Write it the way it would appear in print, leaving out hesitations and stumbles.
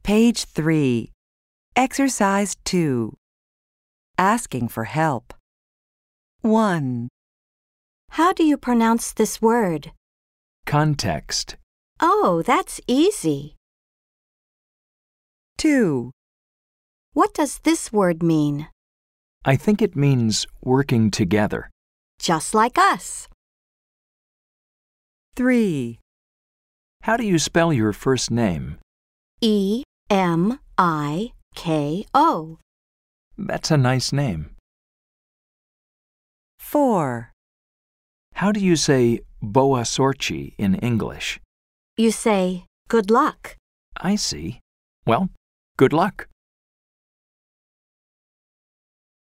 Page 3. Exercise 2. Asking for help. 1, How do you pronounce this word? Context. Oh, that's easy. 2, What does this word mean? I think it means working together. Just like us. 3, How do you spell your first name? EMIKO. That's a nice name. 4, How do you say boa sorci in English? You say, good luck. I see. Well, good luck.